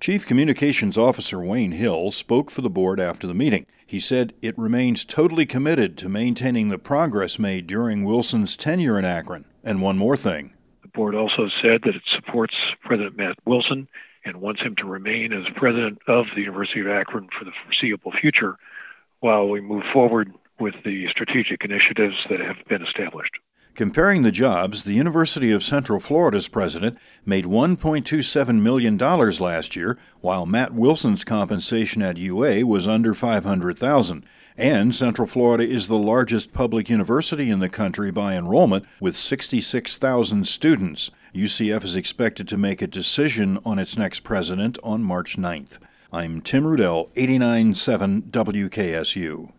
Chief Communications Officer Wayne Hill spoke for the board after the meeting. He said it remains totally committed to maintaining the progress made during Wilson's tenure in Akron. And one more thing. The board also said that it supports President Matt Wilson and wants him to remain as president of the University of Akron for the foreseeable future while we move forward with the strategic initiatives that have been established. Comparing the jobs, the University of Central Florida's president made $1.27 million last year, while Matt Wilson's compensation at UA was under $500,000. And Central Florida is the largest public university in the country by enrollment, with 66,000 students. UCF is expected to make a decision on its next president on March 9th. I'm Tim Rudell, 89.7 WKSU.